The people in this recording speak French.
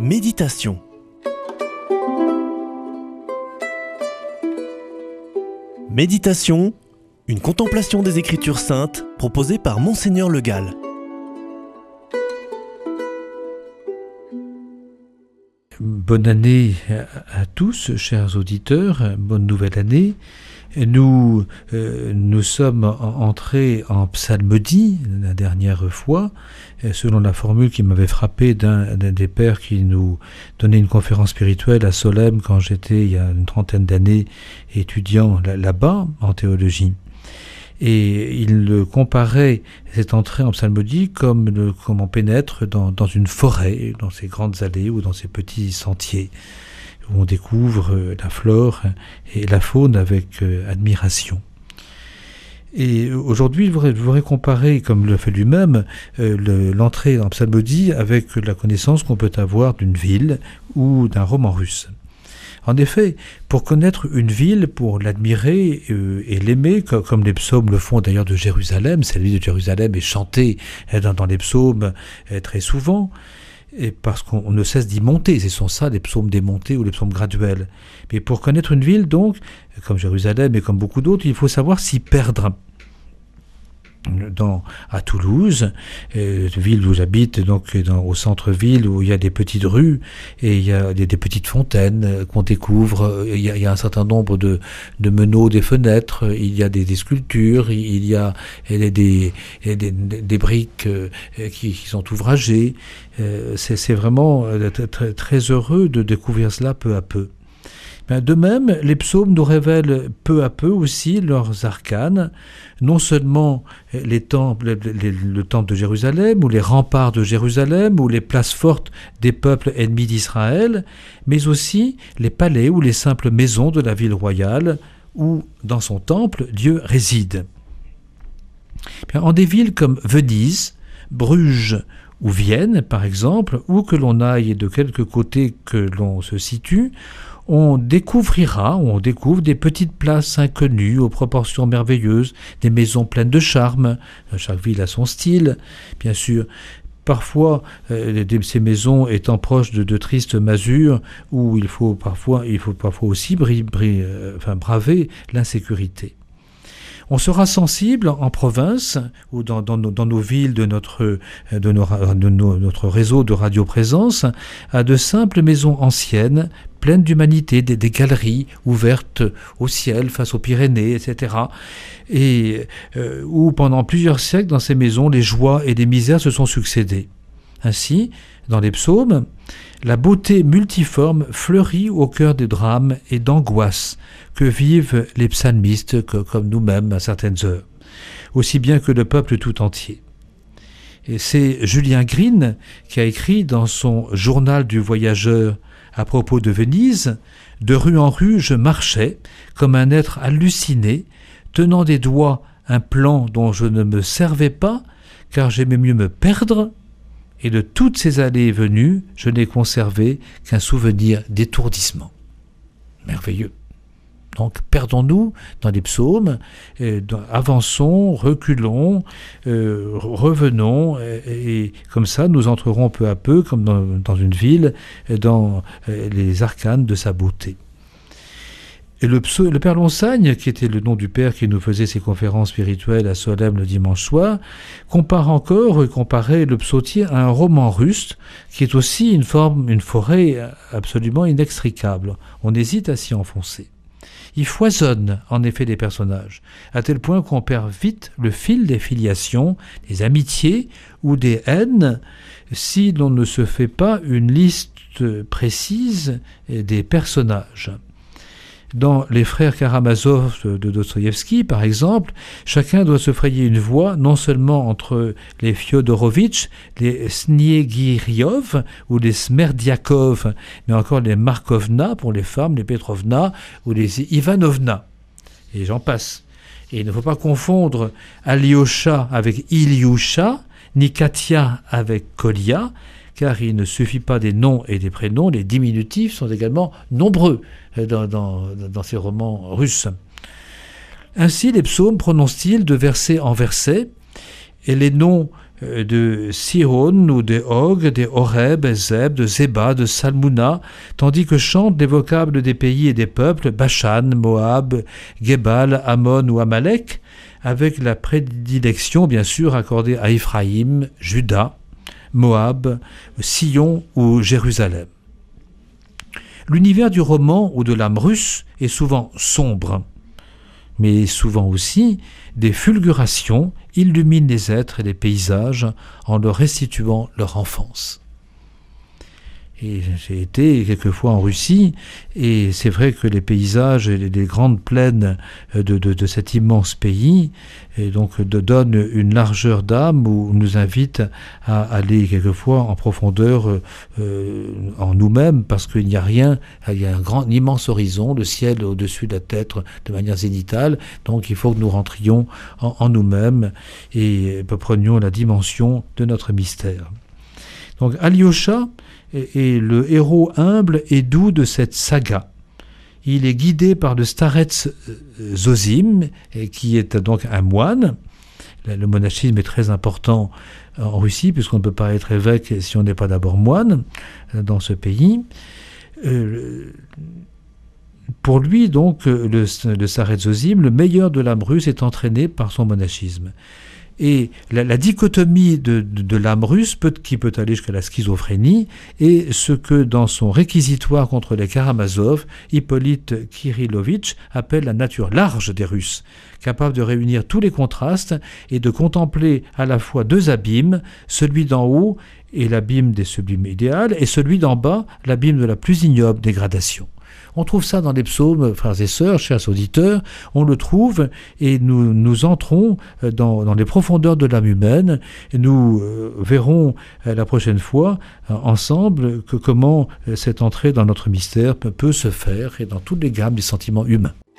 Méditation. Méditation, une contemplation des Écritures saintes proposée par Monseigneur Le Gall. Bonne année à tous, chers auditeurs, bonne nouvelle année. Nous sommes entrés en psalmodie la dernière fois, selon la formule qui m'avait frappé d'un des pères qui nous donnait une conférence spirituelle à Solesmes quand j'étais, il y a une trentaine d'années, étudiant là-bas en théologie. Et il comparait cette entrée en psalmodie comme on pénètre dans une forêt, dans ces grandes allées ou dans ces petits sentiers, où on découvre la flore et la faune avec admiration. Et aujourd'hui, je voudrais comparer, comme le fait lui-même, l'entrée en psalmodie avec la connaissance qu'on peut avoir d'une ville ou d'un roman russe. En effet, pour connaître une ville, pour l'admirer et l'aimer, comme les psaumes le font d'ailleurs de Jérusalem, cette ville de Jérusalem est chantée dans les psaumes très souvent, et parce qu'on ne cesse d'y monter, ce sont ça les psaumes démontés ou les psaumes graduels. Mais pour connaître une ville, donc, comme Jérusalem et comme beaucoup d'autres, il faut savoir s'y perdre. À Toulouse, ville où j'habite, donc au centre-ville, où il y a des petites rues et il y a des petites fontaines qu'on découvre. Il y a un certain nombre de meneaux des fenêtres. Il y a des sculptures. Il y a des briques qui sont ouvragées. C'est vraiment très, très heureux de découvrir cela peu à peu. De même, les psaumes nous révèlent peu à peu aussi leurs arcanes, non seulement le temple de Jérusalem, ou les remparts de Jérusalem, ou les places fortes des peuples ennemis d'Israël, mais aussi les palais ou les simples maisons de la ville royale, où, dans son temple, Dieu réside. En des villes comme Venise, Bruges ou Vienne, par exemple, où que l'on aille et de quelque côté que l'on se situe, on découvre des petites places inconnues aux proportions merveilleuses, des maisons pleines de charme. Chaque ville a son style, bien sûr. Parfois, ces maisons étant proches de tristes masures où il faut parfois aussi braver l'insécurité. On sera sensible en province ou dans nos villes de notre réseau de radioprésence à de simples maisons anciennes, pleines d'humanité, des galeries ouvertes au ciel face aux Pyrénées, etc. Et où pendant plusieurs siècles dans ces maisons, les joies et les misères se sont succédées. Ainsi, dans les psaumes, la beauté multiforme fleurit au cœur des drames et d'angoisses que vivent les psalmistes comme nous-mêmes à certaines heures, aussi bien que le peuple tout entier. Et c'est Julien Green qui a écrit dans son journal du voyageur à propos de Venise, « De rue en rue, je marchais, comme un être halluciné, tenant des doigts un plan dont je ne me servais pas, car j'aimais mieux me perdre, et de toutes ces allées et venues, je n'ai conservé qu'un souvenir d'étourdissement. » Merveilleux. Donc, perdons-nous dans les psaumes, avançons, reculons, revenons, et comme ça, nous entrerons peu à peu, comme dans une ville, dans les arcanes de sa beauté. Et le Père Lonsagne, qui était le nom du Père qui nous faisait ses conférences spirituelles à Solesmes le dimanche soir, comparait le psautier à un roman russe, qui est aussi une forêt absolument inextricable. On hésite à s'y enfoncer. Il foisonne en effet les personnages, à tel point qu'on perd vite le fil des filiations, des amitiés ou des haines, si l'on ne se fait pas une liste précise des personnages. Dans Les Frères Karamazov de Dostoïevski, par exemple, chacun doit se frayer une voie, non seulement entre les Fyodorovitch, les Sniegiryov ou les Smerdiakov, mais encore les Markovna pour les femmes, les Petrovna ou les Ivanovna. Et j'en passe. Et il ne faut pas confondre Alyosha avec Ilyusha, ni Katia avec Kolia, car il ne suffit pas des noms et des prénoms, les diminutifs sont également nombreux dans ces romans russes. Ainsi, les psaumes prononcent-ils de verset en verset, et les noms de Sihon ou de Og, de Horeb, de Zeb, de Zeba, de Salmuna, tandis que chantent les vocables des pays et des peuples, Bashan, Moab, Gebal, Ammon ou Amalek, avec la prédilection bien sûr accordée à Éphraïm, Juda, Moab, Sion ou Jérusalem. L'univers du roman ou de l'âme russe est souvent sombre, mais souvent aussi des fulgurations illuminent les êtres et les paysages en leur restituant leur enfance. Et j'ai été quelquefois en Russie, et c'est vrai que les paysages et les grandes plaines de cet immense pays donnent une largeur d'âme ou nous invitent à aller quelquefois en profondeur en nous-mêmes, parce qu'il n'y a rien, il y a un immense horizon, le ciel au-dessus de la tête de manière zénitale, donc il faut que nous rentrions en nous-mêmes et prenions la dimension de notre mystère. Donc Alyosha est le héros humble et doux de cette saga. Il est guidé par le starets Zosime, qui est donc un moine. Le monachisme est très important en Russie, puisqu'on ne peut pas être évêque si on n'est pas d'abord moine dans ce pays. Pour lui, donc, le starets Zosime, le meilleur de l'âme russe, est entraîné par son monachisme. Et la dichotomie de l'âme russe, qui peut aller jusqu'à la schizophrénie, est ce que dans son réquisitoire contre les Karamazov, Hippolyte Kirillovitch appelle la nature large des Russes, capable de réunir tous les contrastes et de contempler à la fois deux abîmes, celui d'en haut est l'abîme des sublimes idéales, et celui d'en bas, l'abîme de la plus ignoble dégradation. On trouve ça dans les psaumes, frères et sœurs, chers auditeurs, on le trouve et nous entrons dans les profondeurs de l'âme humaine. Et nous verrons la prochaine fois ensemble comment cette entrée dans notre mystère peut se faire et dans toutes les gammes des sentiments humains.